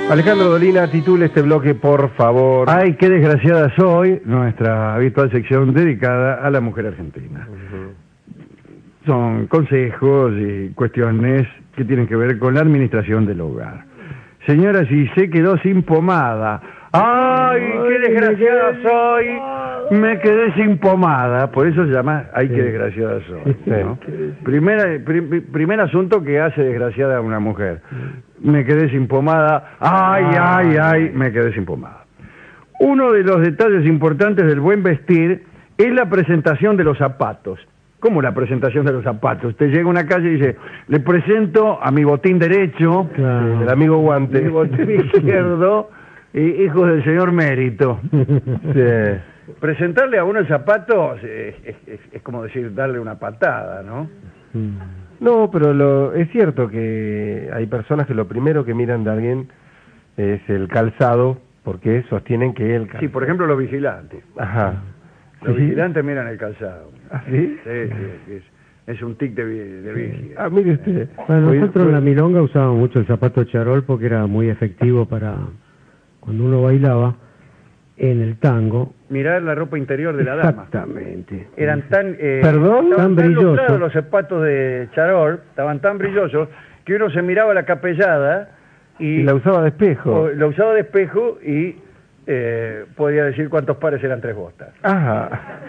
Alejandro Dolina, titule este bloque, por favor. Ay, qué desgraciada soy, nuestra habitual sección dedicada a la mujer argentina. Son consejos y cuestiones que tienen que ver con la administración del hogar. Señora, si se quedó sin pomada. ¡Ay, qué desgraciada soy! Me quedé sin pomada. Por eso se llama ¡ay, qué desgraciada soy! ¿No? Primer asunto que hace desgraciada a una mujer. Me quedé sin pomada. ¡Ay, ay, ay! Me quedé sin pomada. Uno de los detalles importantes del buen vestir es la presentación de los zapatos. ¿Cómo la presentación de los zapatos? Usted llega a una calle y dice, le presento a mi botín derecho, el amigo guante, mi botín izquierdo, hijo del señor Mérito. Sí. Presentarle a uno el zapato es como decir, darle una patada, ¿no? No, pero es cierto que hay personas que lo primero que miran de alguien es el calzado, porque sostienen que el calzado... Sí, por ejemplo, los vigilantes. Ajá. Los vigilantes miran el calzado. ¿Ah, sí? Sí, es un tic de vigia. Ah, mire usted. Bueno, nosotros en la milonga usábamos mucho el zapato charol porque era muy efectivo para cuando uno bailaba en el tango. Mirar la ropa interior de la dama. Exactamente. Eran tan... Perdón, tan brillosos. Los zapatos de charol estaban tan brillosos que uno se miraba la capellada y la usaba de espejo. La usaba de espejo y podía decir cuántos pares eran 3 botas. Ajá.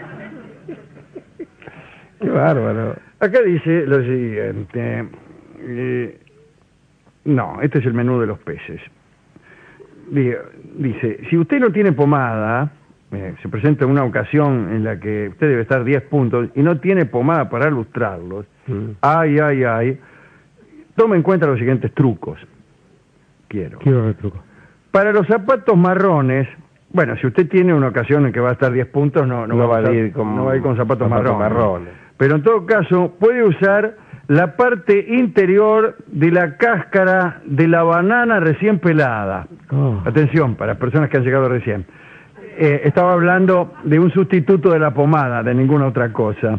Qué bárbaro. Acá dice lo siguiente. No, este es el menú de los peces. Dice, si usted no tiene pomada, se presenta en una ocasión en la que usted debe estar 10 puntos y no tiene pomada para lustrarlos, ay, ay, ay, tome en cuenta los siguientes trucos. Quiero el truco. Para los zapatos marrones, bueno, si usted tiene una ocasión en que va a estar 10 puntos, no va a ir con zapatos marrones. Pero en todo caso, puede usar la parte interior de la cáscara de la banana recién pelada. Atención, para personas que han llegado recién. Estaba hablando de un sustituto de la pomada, de ninguna otra cosa.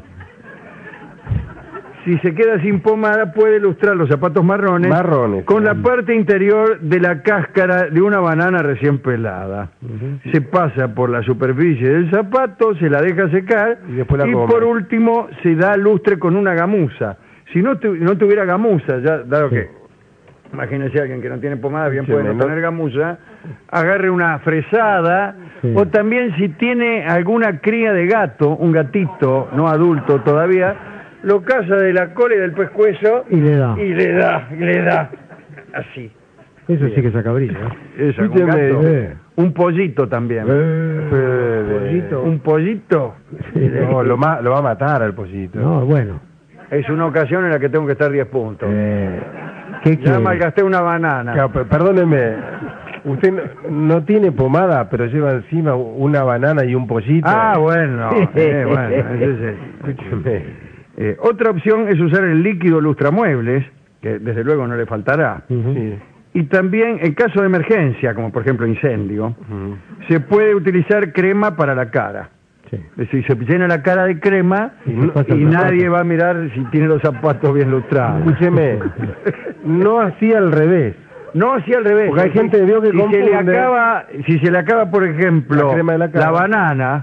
Si se queda sin pomada, puede ilustrar los zapatos marrones con la parte interior de la cáscara de una banana recién pelada. Se pasa por la superficie del zapato, se la deja secar y por último se da lustre con una gamuza. Si no tuviera gamuza, ya dado que, imagínese alguien que no tiene pomada, bien puede no tener gamuza, agarre una fresada, o también si tiene alguna cría de gato, un gatito no adulto todavía, lo caza de la cola y del pescuezo y le da. Así. Eso sí que saca brillo. Eso, un pollito también. Un pollito. No, lo va a matar al pollito. No, bueno. Es una ocasión en la que tengo que estar 10 puntos. Ya malgasté una banana. Claro, perdóneme, usted no tiene pomada, pero lleva encima una banana y un pollito. Ah, bueno. Escúcheme. Otra opción es usar el líquido lustramuebles, que desde luego no le faltará. Y también, en caso de emergencia, como por ejemplo incendio, se puede utilizar crema para la cara. Es decir, se llena la cara de crema y nadie va a mirar si tiene los zapatos bien lustrados. Escúcheme, no hacía al revés. No hacía al revés. Porque hay gente que vio que si se le acaba, por ejemplo, la banana,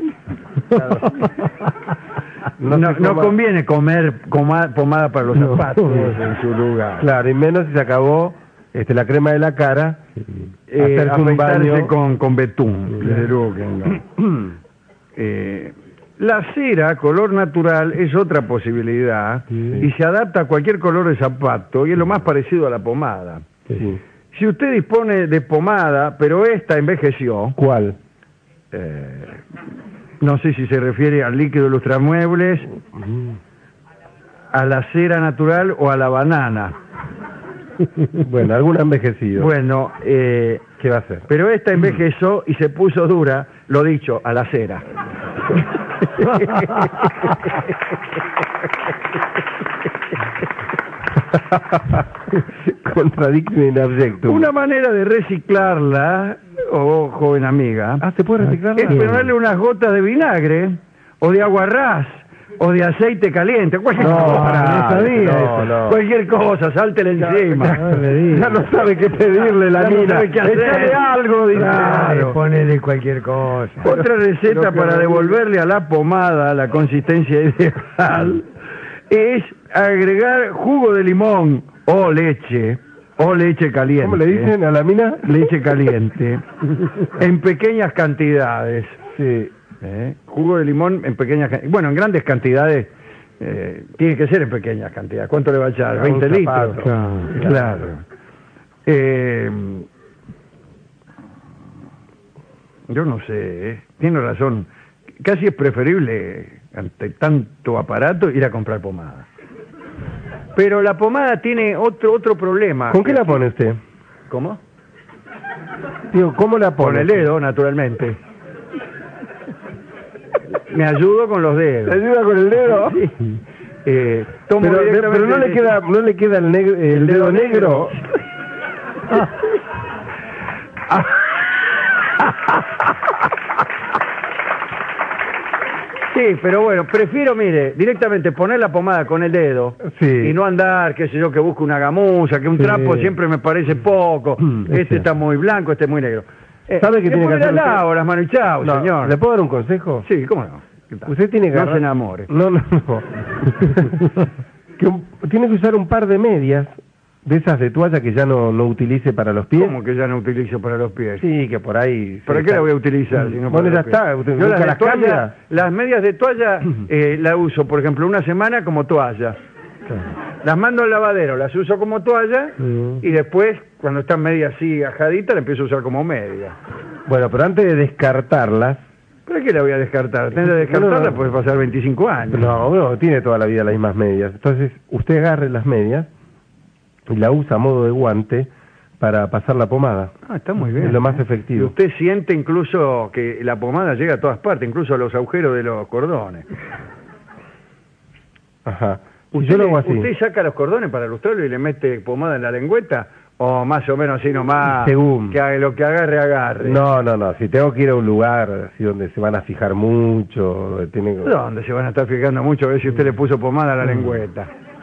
no conviene comer pomada para los zapatos en su lugar. Claro, y menos si se acabó la crema de la cara, hacerse un baño con betún. Desde luego que no. La cera, color natural, es otra posibilidad y se adapta a cualquier color de zapato y es lo más parecido a la pomada. Si usted dispone de pomada, pero esta envejeció... ¿Cuál? No sé si se refiere al líquido lustramuebles, a la cera natural o a la banana. Bueno, alguna envejecido. Bueno, ¿qué va a hacer? Pero esta envejeció y se puso dura, lo dicho, a la cera. Contradicción in abjectum. Una manera de reciclarla, joven amiga, ¿se puede reciclarla? Es ponerle unas gotas de vinagre o de aguarrás o de aceite caliente, cualquier No, cosa, no sabía eso. cualquier cosa, sáltele encima. Ya no sabe qué pedirle la Ya no mina. sabe qué hacer. Échale algo, dice. Claro, ponele cualquier cosa. Otra receta Lo que para me- devolverle a la pomada la consistencia ideal es agregar jugo de limón o leche caliente. ¿Cómo le dicen a la mina? Leche caliente en pequeñas cantidades. Sí. Jugo de limón en pequeñas cantidades. Bueno, en grandes cantidades tiene que ser en pequeñas cantidades. ¿Cuánto le va a echar? Un 20 litros. zapato. Claro. Yo no sé, tiene razón. Casi es preferible, ante tanto aparato, ir a comprar pomada. Pero la pomada tiene otro problema. ¿Con qué la pone usted? ¿Cómo? Digo, ¿cómo la pone? Con el dedo, naturalmente. Me ayudo con los ¿Le dedos. ayuda con el dedo? Tomo Pero directamente no le queda el dedo negro. Sí, pero bueno, prefiero, mire, directamente poner la pomada con el dedo Sí. y no andar, qué sé yo, que busque una gamuza, que un Sí. trapo siempre me parece poco, este está muy blanco, este muy negro. ¿Sabe qué tiene que hacer las usted? horas, Manu, chao, No, señor. ¿le puedo dar un consejo? Sí, cómo no. ¿Qué tal? Usted tiene que No agarrar- se enamore. No. Tiene que usar un par de medias de esas de toalla que ya no utilice para los pies. ¿Cómo que ya no utilizo para los pies? Sí, que por ahí... ¿Para qué la voy a utilizar? Si no Bueno, para ya los pies? está. Usted Yo nunca las toalla, cambia. las medias de toalla la uso, por ejemplo, una semana como toalla. Las mando al lavadero, las uso como toalla y después, cuando están medias así ajaditas, las empiezo a usar como media. Bueno, pero antes de descartarlas... ¿Para qué la voy a descartar? Tener que descartarla No. puede pasar 25 años. No, tiene toda la vida las mismas medias. Entonces, usted agarre las medias y la usa a modo de guante para pasar la pomada. Ah, está muy bien. Es lo más Y efectivo. usted siente incluso que la pomada llega a todas partes, incluso a los agujeros de los cordones. Ajá. Y ¿Usted, yo lo hago así. ¿Usted saca los cordones para lustrarlo y le mete pomada en la lengüeta? ¿O más o menos así nomás? Según. Que lo que agarre. No. Si tengo que ir a un lugar así donde se van a fijar mucho, donde tiene que... ¿Dónde se van a estar fijando mucho a ver si usted le puso pomada a la lengüeta?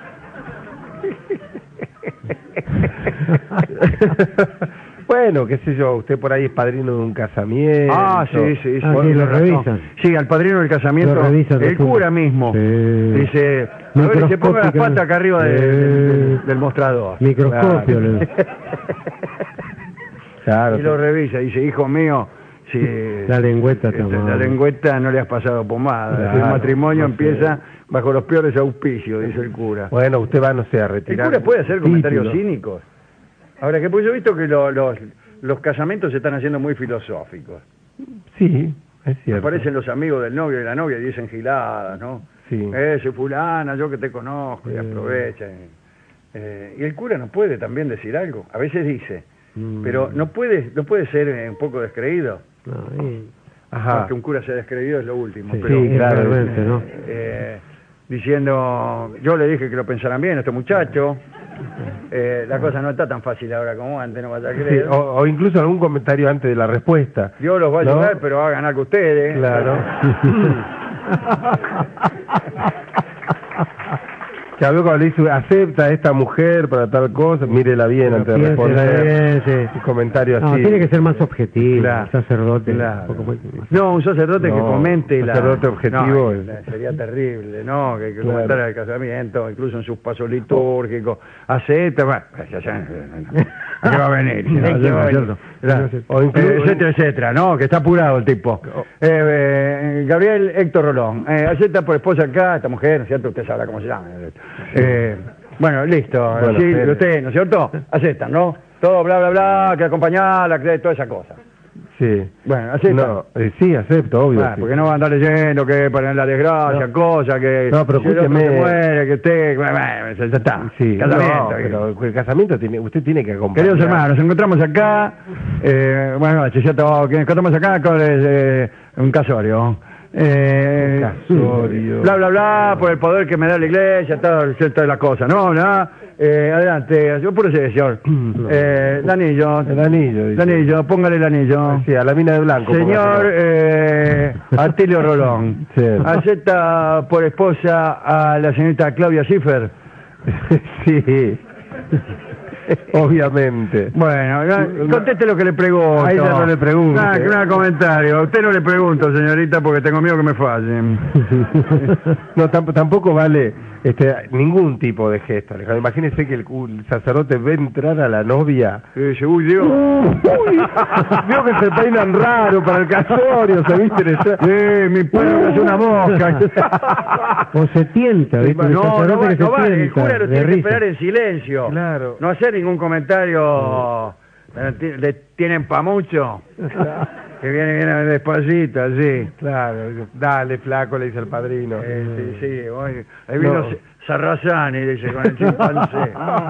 Bueno, qué sé yo, usted por ahí es padrino de un casamiento. Sí. Ah, sí, lo revisan. Sí, al padrino del casamiento, Lo revisan, el lo suben. cura mismo. Sí. Dice, a ver, se ponga las patas acá arriba del mostrador. Microscopio. Claro. Y lo revisa, dice, hijo mío, si La lengüeta está mal. la lengüeta no le has pasado pomada. Claro, El matrimonio no sé. empieza bajo los peores auspicios, dice el cura. Bueno, usted va, no sé, a ¿El retirar... cura puede hacer comentarios título. cínicos? Ahora, que pues yo he visto que los casamientos se están haciendo muy filosóficos. Sí, es cierto. Aparecen los amigos del novio y la novia y dicen giladas, ¿no? Sí. Soy fulana, yo que te conozco, y aprovechan. Y el cura no puede también decir algo. A veces dice, pero no puede ser un poco descreído. Ajá. Porque un cura sea descreído es lo último. Sí, pero, claro, realmente, ¿no? diciendo, yo le dije que lo pensaran bien a este muchacho, la cosa no está tan fácil ahora como antes, no vaya a Sí, creer. o incluso algún comentario antes de la respuesta. Dios los va a ¿no? ayudar, pero hagan algo ustedes. Claro. Ya veo cuando le dice, acepta a esta mujer para tal cosa, mírela bien Pero antes de piénsela responder. bien, sí. Un comentario No, así. tiene que ser más objetivo, Claro, sacerdote. claro. Un poco más- No, un sacerdote que No, comente sacerdote objetivo No, es- sería terrible, ¿no? Que Claro. comentara el casamiento, incluso en sus pasos litúrgicos. Acepta, bueno, ¿a qué va a venir? Sí, ¿A qué va a venir? cierto. Claro. O incluso- Etcétera, etcétera, ¿no? Que está apurado el tipo. Gabriel Héctor Rolón, acepta por esposa acá, esta mujer, ¿no es cierto? Usted sabrá cómo se llama. Bueno, listo. Bueno, sí, pero- usted, ¿no es cierto? Aceptan, ¿no? Todo bla, bla, bla, que acompañarla, que toda esa cosa. Sí. Bueno, acepta. No, sí, acepto, obvio. Bueno, sí. porque no va a andar leyendo que para la desgracia, No. cosas, que No, pero si el otro escúcheme. se muere, que usted, bueno, ya está. Sí, Casamiento. no, pero el casamiento tiene, usted tiene que acompañar. Queridos hermanos, nos encontramos acá, buenas noches, ¿cierto? Que encontramos acá con un casorio. Casorio. Bla, bla, bla, por el poder que me da la iglesia, toda la cosa, ¿no? Adelante, yo por ese señor. El anillo. El anillo, dice. El anillo, póngale el anillo. Sí, a la mina de blanco. Señor Atilio Rolón, Sí. ¿acepta por esposa a la señorita Claudia Schiffer? Sí. Obviamente. Bueno, conteste lo que le pregunto. A ella no le pregunte. Nada, comentario. A usted no le pregunto, señorita, porque tengo miedo que me fallen. No, tampoco vale ningún tipo de gesto, Alejandro. Imagínese que el sacerdote ve entrar a la novia. Dice, uy, Dios. Veo que se peinan raro para el casorio, se viste. Mi pueblo es una mosca. O se tienta, ¿viste? El sacerdote que se vale, el tienta, cura lo de tiene que risa. esperar en silencio. Claro. No hacer ningún comentario. ¿Le tienen pa' mucho? Que viene despacito, así. Claro, dale, flaco, le dice el padrino. Sí, oye, ahí vino No. Sarrazani, dice, con el chimpancé.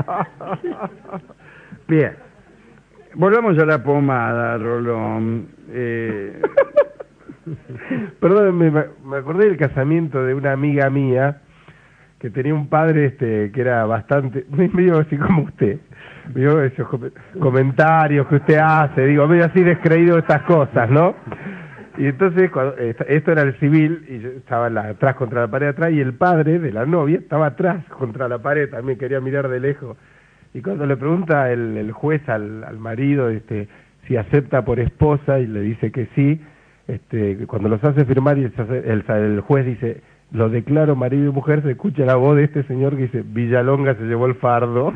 Bien. Volvamos a la pomada, Rolón. Perdónenme, me acordé del casamiento de una amiga mía que tenía un padre que era bastante, medio así como usted, vio esos comentarios que usted hace, digo, medio así descreído de estas cosas, ¿no? Y entonces, esto era el civil, y yo estaba atrás contra la pared atrás, y el padre de la novia estaba atrás contra la pared, también quería mirar de lejos. Y cuando le pregunta el juez al marido si acepta por esposa, y le dice que sí, cuando los hace firmar y el juez dice, lo declaro marido y mujer, se escucha la voz de este señor que dice, Villalonga se llevó el fardo.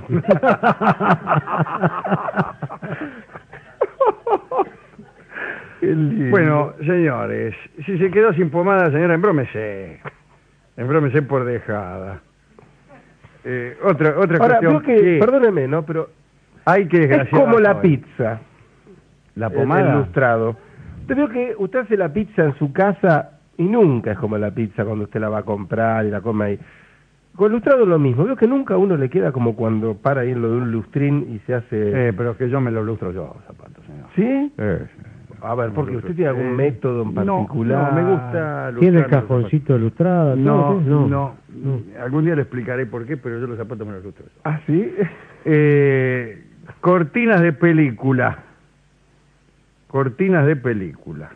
Bueno, señores, si se quedó sin pomada, señora, embrómese por dejada. Otra Ahora, cuestión. veo que, perdóneme, ¿no? Pero hay que es como la pizza. La pomada. El lustrado. Usted veo que usted hace la pizza en su casa y nunca es como la pizza cuando usted la va a comprar y la come ahí. Con el lustrado lo mismo. Veo que nunca a uno le queda como cuando para ahí en lo de un lustrín y se hace... Pero es que yo me lo lustro yo, zapatos, señor. ¿Sí? Sí. A ver, porque usted tiene algún método en particular. No, me gusta ¿Tiene el cajoncito lustrado? No. Algún día le explicaré por qué, pero yo los zapatos me los lustro yo. ¿Ah, sí? Cortinas de película. Cortinas de película.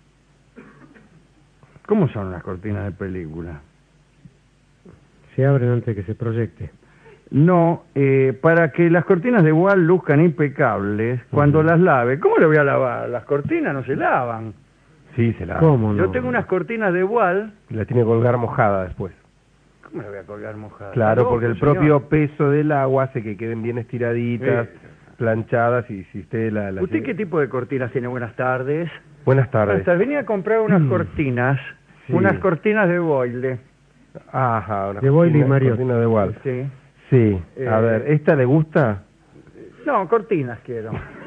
¿Cómo son las cortinas de película? Se abren antes que se proyecte. No, para que las cortinas de wall luzcan impecables, cuando las lave, ¿cómo le voy a lavar? Las cortinas no se lavan. Sí, se la... ¿Cómo no? Yo tengo unas cortinas de wall. La tiene que colgar mojada después. ¿Cómo la voy a colgar mojada? Claro, No, porque el señor. propio peso del agua hace que queden bien estiraditas, planchadas, y si usted la... ¿Usted qué tipo de cortinas tiene? Buenas tardes. Buenas tardes. Venía a comprar unas cortinas, Sí. unas cortinas de boile. Ajá, una De Boyle y cortina- Mariotti. cortina de wall. Sí. Sí, a ver, ¿esta le gusta? No, cortinas quiero.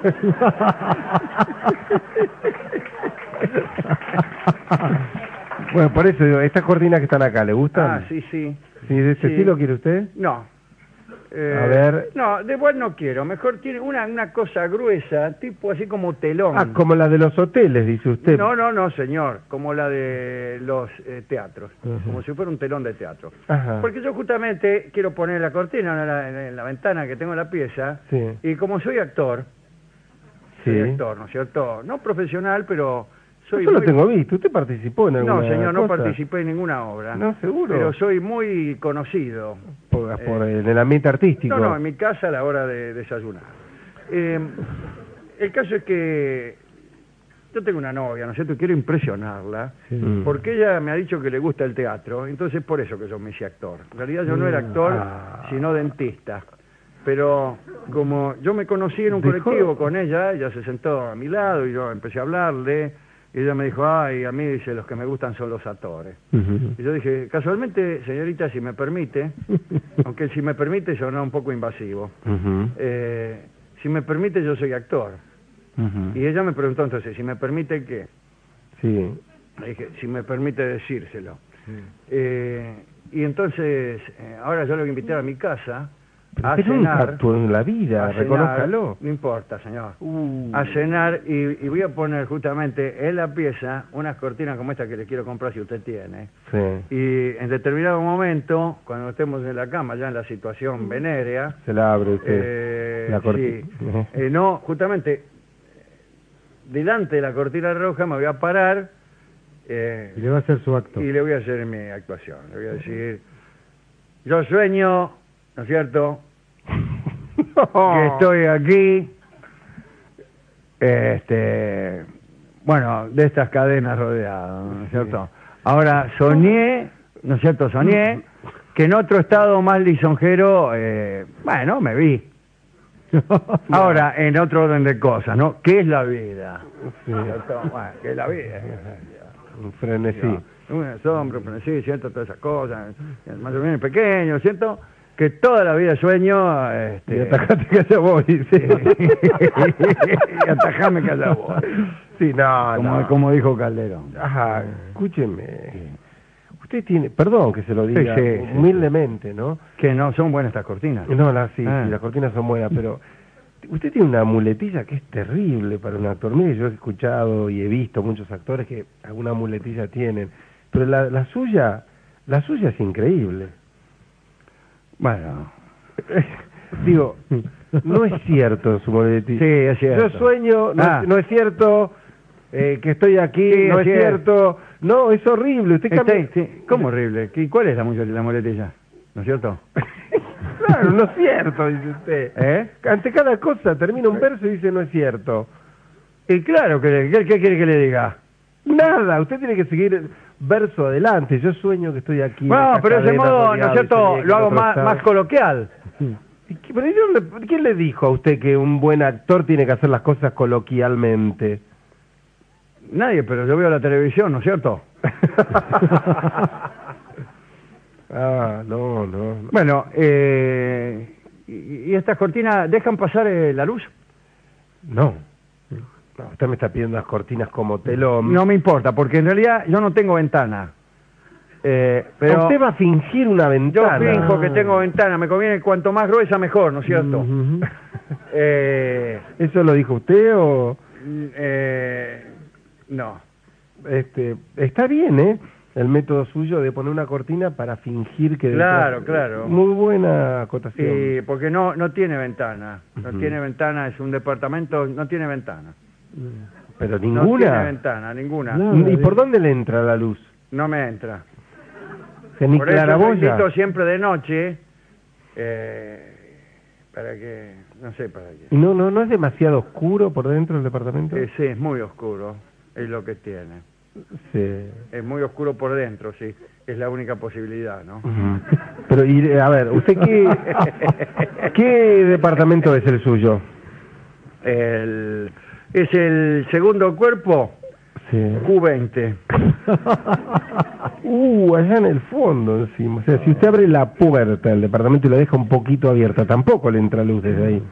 Bueno, por eso digo, estas cortinas que están acá, ¿le gustan? Ah, sí. ¿Sí, de este Sí. estilo quiere usted? No. A ver. No, de igual no quiero. Mejor tiene una cosa gruesa, tipo así como telón. Ah, como la de los hoteles, dice usted. No, señor. Como la de los teatros. Como si fuera un telón de teatro. Ajá. Porque yo justamente quiero poner la cortina en la ventana que tengo en la pieza. Sí. Y como soy actor, Sí. ¿no es cierto? No profesional, pero soy Yo lo muy... tengo visto, ¿usted participó en alguna No, señor, no cosa? participé en ninguna obra. No, seguro. Pero soy muy conocido. En el ambiente artístico. No, en mi casa a la hora de desayunar. El caso es que yo tengo una novia, ¿no es cierto? Y quiero impresionarla, Mm. porque ella me ha dicho que le gusta el teatro, entonces por eso que yo me hice actor. En realidad yo no era actor, sino dentista. Pero como yo me conocí en un colectivo con ella se sentó a mi lado y yo empecé a hablarle, y ella me dijo, ay, a mí, dice, los que me gustan son los actores. Ujú. Y yo dije, casualmente, señorita, si me permite, aunque si me permite suena un poco invasivo, Ujú. si me permite yo soy actor. Ujú. Y ella me preguntó entonces, si me permite qué. Sí. Le dije, si me permite decírselo. Y entonces, ahora yo lo voy a invitar a mi casa Pero a usted nunca cenar. actuó en la vida, A cenar, reconózcalo. no importa, señor. A cenar y voy a poner justamente en la pieza unas cortinas como esta que le quiero comprar si usted tiene. Sí, Y en determinado momento, cuando estemos en la cama, ya en la situación venérea, se la abre usted. La sí, cortina. no, justamente delante de la cortina roja me voy a parar Y le va a hacer su acto. y le voy a hacer mi actuación. Le voy a decir, yo sueño, ¿no es cierto?, que estoy aquí, bueno, de estas cadenas rodeado, ¿no es cierto? Ahora soñé, ¿no es cierto? Soñé que en otro estado más lisonjero, bueno, me vi. Ahora, en otro orden de cosas, ¿no? ¿Qué es la vida? Sí. ¿Cierto? Bueno, ¿qué es la vida? Un frenesí. Un asombro, pero sí, siento todas esas cosas, más o menos pequeño, siento que toda la vida sueño, Y atajate que allá voy, sí. y atajame que allá voy. Sí, no, no. Como dijo Calderón. Ajá, escúcheme. Usted tiene, perdón que se lo diga Sí, sí, sí, humildemente, ¿no? Que no son buenas estas cortinas. No, sí, Ah. sí, las cortinas son buenas, pero usted tiene una muletilla que es terrible para un actor. Mire, yo he escuchado y he visto muchos actores que alguna muletilla tienen, pero la suya es increíble. Bueno, Digo, no es cierto su muletilla. sí, es cierto. Yo sueño, no es cierto que estoy aquí, Sí, no es es cierto. No, es horrible. Usted cambia... Sí, ¿cómo horrible? ¿Cuál es la muletilla? ¿No es cierto? Claro, no es cierto, dice usted. Ante cada cosa termina un verso y dice no es cierto. Y claro, ¿qué quiere que le diga? Nada, usted tiene que seguir verso adelante. Yo sueño que estoy aquí. Bueno, en esta pero de ese cadena modo, ¿no rodeado es y cierto? soñé que Lo hago en otro más estado. coloquial. Pero ¿quién le dijo a usted que un buen actor tiene que hacer las cosas coloquialmente? Nadie, pero yo veo la televisión, ¿no es cierto? No. Bueno, ¿y estas cortinas dejan pasar la luz? No, usted me está pidiendo las cortinas como telón. No me importa, porque en realidad yo no tengo ventana. Pero usted va a fingir una yo ventana. finjo que tengo ventana, me conviene cuanto más gruesa mejor, ¿no es cierto? Ujú. ¿Eso lo dijo usted o...? No. Está bien, ¿eh? El método suyo de poner una cortina para fingir que... Claro, claro. Muy buena acotación. Sí, porque no tiene ventana. No Ujú. tiene ventana, es un departamento, no tiene ventana. Pero No tiene ninguna. ventana, ninguna. No. ¿Y por dónde le entra la luz? No me entra. Ni Por eso claraboya. necesito siempre de noche, para que, no sé para qué. ¿Y no es demasiado oscuro por dentro del departamento? Sí, es muy oscuro, es lo que tiene. Sí. Es muy oscuro por dentro, sí. Es la única posibilidad, ¿no? Ujú. Pero, a ver, ¿usted qué departamento es el suyo? Es el segundo cuerpo, Sí. Q20. Allá en el fondo encima. O sea, si usted abre la puerta del departamento y la deja un poquito abierta, tampoco le entra luz desde ahí.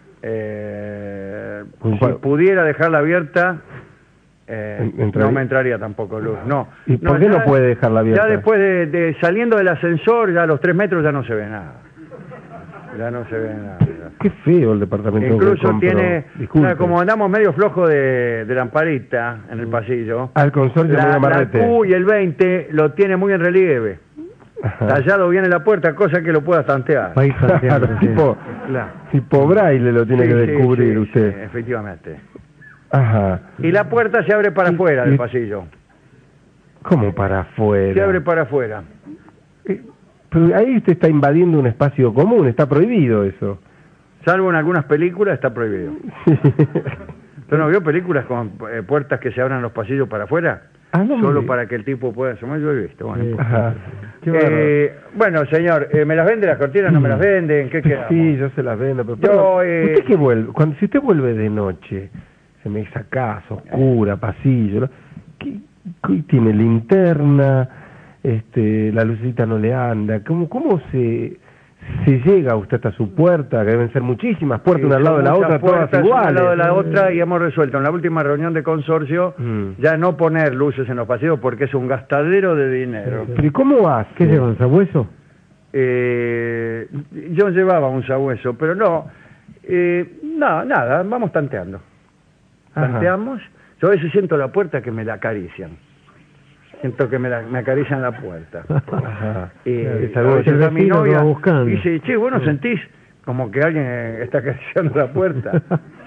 Si pudiera dejarla abierta, ¿Entraría? no me entraría tampoco luz, no. ¿Y por qué no puede dejarla abierta? Ya después de saliendo del ascensor, ya a los 3 metros ya no se ve nada. Ya no se ve nada. Qué feo el departamento que Incluso compró. tiene, Disculpe. como andamos medio flojo de lamparita en el pasillo, Al consorcio muy la amarrete. Q y el 20 lo tiene muy en relieve. Ajá. Tallado bien en la puerta, cosa que lo pueda tantear. Va a ir tanteando, Claro, sí. tipo, tipo braille lo tiene Sí, que sí, descubrir sí, usted. sí, efectivamente. Ajá. Y la puerta se abre para afuera del y- pasillo. ¿Cómo para afuera? Se abre para afuera. Pero ahí usted está invadiendo un espacio común, está prohibido eso. Salvo en algunas películas está prohibido. ¿Usted no vio películas con puertas que se abran los pasillos para afuera? No Solo me- para que el tipo pueda asomar. Yo he visto. Bueno, Sí. Ajá. Qué bárbaro. bueno, señor, ¿me las vende las cortinas? ¿No me las venden? ¿Qué quedamos? Sí, yo se las vendo, pero Yo, perdón, ¿usted qué vuelve? Si usted vuelve de noche, se me esa casa oscura, pasillo, ¿no? ¿Qué tiene linterna? La lucecita no le anda. ¿Cómo se llega usted hasta su puerta? Que deben ser muchísimas puertas, Sí, una al lado de la son otra, muchas todas puertas, una al iguales. lado de la otra, y hemos resuelto en la última reunión de consorcio ya no poner luces en los pasillos porque es un gastadero de dinero. Pero ¿y cómo hace? ¿Qué llevan, sabueso? Yo llevaba un sabueso, pero no, nada, vamos tanteando. Ajá. Tanteamos, yo a veces siento la puerta que me la acarician. Siento que me acarician la puerta. Ajá. A veces el va mi vecino que novia va buscando. y dice, che, ¿vos no sentís como que alguien está acariciando la puerta?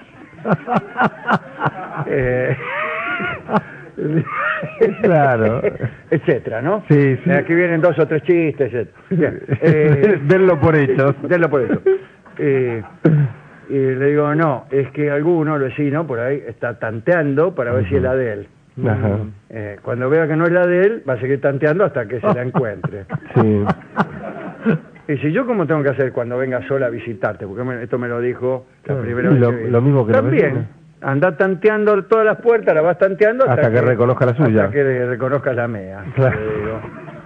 Claro. Etcétera, ¿no? Sí, sí. Aquí vienen 2 o 3 chistes, etcétera. Verlo por hechos. Denlo por eso. Y le digo, no, es que alguno, el vecino, por ahí está tanteando para ver si es la de él. Ajá. Cuando vea que no es la de él, va a seguir tanteando hasta que se la encuentre. Sí. Y si yo, ¿cómo tengo que hacer cuando venga sola a visitarte? Porque esto me lo dijo la primera Y vez. lo mismo que la vecina. También, anda tanteando todas las puertas, la vas tanteando Hasta que reconozca la suya. Hasta que reconozca la mía. Claro. le digo.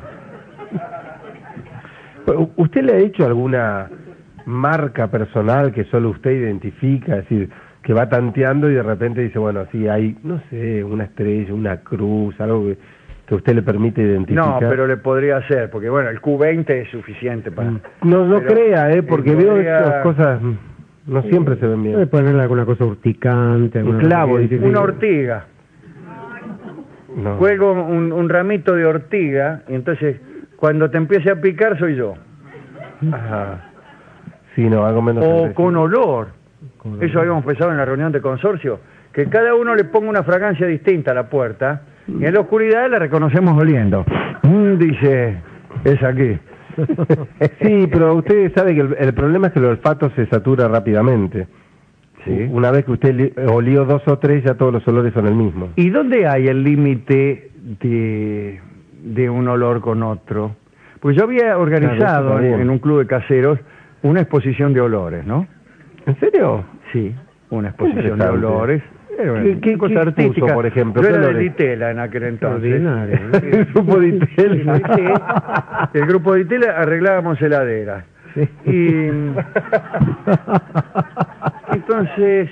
¿Usted le ha hecho alguna marca personal que solo usted identifica? Es decir, que va tanteando y de repente dice, bueno, sí, hay, no sé, una estrella, una cruz, algo que a usted le permite identificar. No, pero le podría hacer, porque bueno, el Q20 es suficiente para... No pero crea, porque veo podría- estas cosas, no siempre se ven Puede bien. ponerle alguna cosa urticante. Un alguna clavo, cosa que dice. identifique. Una ortiga. No. Cuelgo un ramito de ortiga y entonces cuando te empiece a picar soy yo. Ajá. Sí, no, algo menos O agresivo. con olor. Con Eso habíamos pensado en la reunión de consorcio, que cada uno le ponga una fragancia distinta a la puerta y en la oscuridad la reconocemos oliendo. Dice, es aquí. Sí, pero usted sabe que el problema es que el olfato se satura rápidamente. Sí. Una vez que usted olió 2 o 3, ya todos los olores son el mismo. ¿Y dónde hay el límite de un olor con otro? Pues yo había organizado Claro, eso está bien. en un club de caseros una exposición de olores, ¿no? ¿En serio? Sí, una exposición de Interesante. olores. Era una ¿Qué cosa expuso, artística. por ejemplo? Yo ¿Qué era de olores? Ditela en aquel entonces. Extraordinario, El grupo de Itel. Sí, el grupo de Ditela arreglábamos heladeras. Sí. Y entonces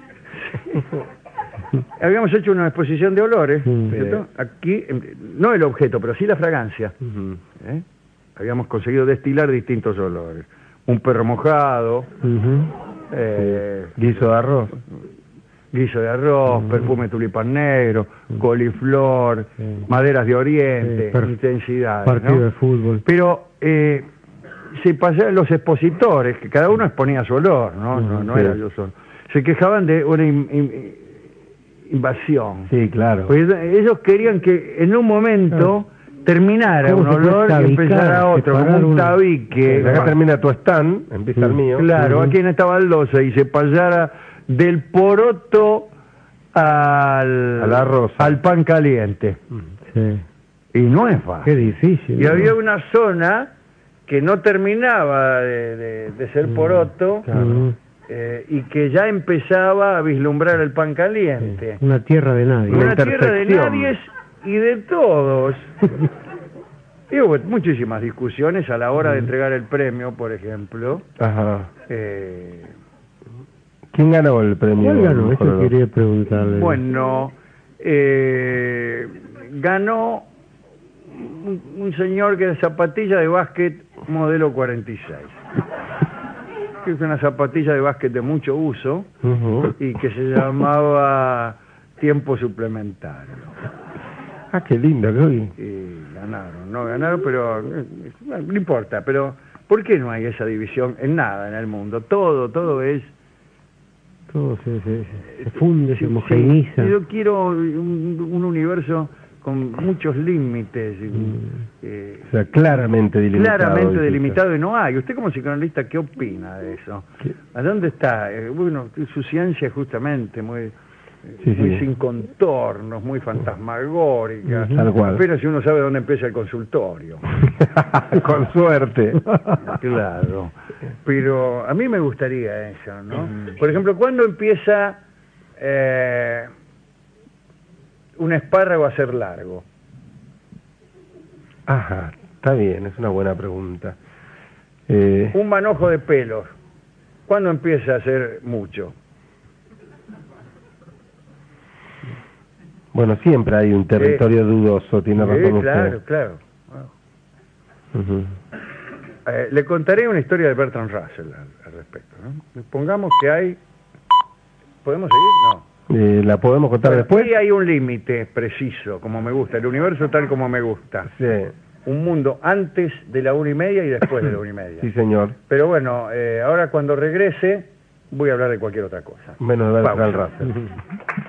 habíamos hecho una exposición de olores, ¿cierto? Aquí, no el objeto, pero sí la fragancia. Ujú. ¿eh? Habíamos conseguido destilar distintos olores. Un perro mojado, Guiso de arroz. guiso de arroz, perfume tulipán negro, coliflor, Sí. maderas de oriente, Sí, intensidad. partido de fútbol. Pero se pasaban los expositores, que cada uno exponía su olor, no Sí. era yo solo. Se quejaban de una invasión. Sí, claro. Pues ellos querían que en un momento terminara ¿Cómo un se puede olor y tabicar, empezara otro, como separar un uno? tabique. Acá termina tu stand, empieza el mío. Claro, Ujú. aquí en esta baldosa y se pasara del poroto A la rosa. al pan caliente. Sí. Y no es Qué fácil. difícil. Y ¿no? había una zona que no terminaba de ser poroto Ujú. y que ya empezaba a vislumbrar el pan caliente. Una tierra de nadie. Una Una tierra de intersección. nadies y de todos. Y hubo muchísimas discusiones a la hora de entregar el premio, por ejemplo. Ajá. Eh, ¿Quién ganó el premio? ¿Cuál ganó? Mejor Eso olor? quería preguntarle. bueno, ganó un señor que era zapatilla de básquet modelo 46. Que es una zapatilla de básquet de mucho uso Ujú. y que se llamaba Tiempo Suplementario. Ah, qué lindo, qué bien. Y no ganaron, pero no importa. Pero ¿por qué no hay esa división en nada en el mundo? Todo es... Todo se funde, se homogeneiza. Sí, yo quiero un universo con muchos límites, O sea, claramente delimitado. claramente dice delimitado, y no hay. ¿Usted como psicoanalista qué opina de eso? ¿Qué? ¿A dónde está? Bueno, su ciencia justamente muy... Sí, muy sí. sin contornos, muy fantasmagórica. Ujú. Tal cual. Pero si uno sabe dónde empieza el consultorio. usted. Con suerte. Claro. Pero a mí me gustaría eso, ¿no? Por ejemplo, ¿cuándo empieza un espárrago a ser largo? Ajá, está bien, es una buena pregunta. Un manojo de pelos, ¿cuándo empieza a ser mucho? Bueno, siempre hay un territorio dudoso, tiene razón usted. Claro. Ujú. le contaré una historia de Bertrand Russell al respecto, ¿no? Pongamos que hay... ¿Podemos seguir? No. ¿La podemos contar después? Sí, hay un límite preciso, como me gusta, el universo tal como me gusta. Sí. Un mundo antes de la 1:30 y después de la 1:30. Sí, señor. Pero bueno, ahora cuando regrese voy a hablar de cualquier otra cosa. Menos de Bertrand Pausa. Russell.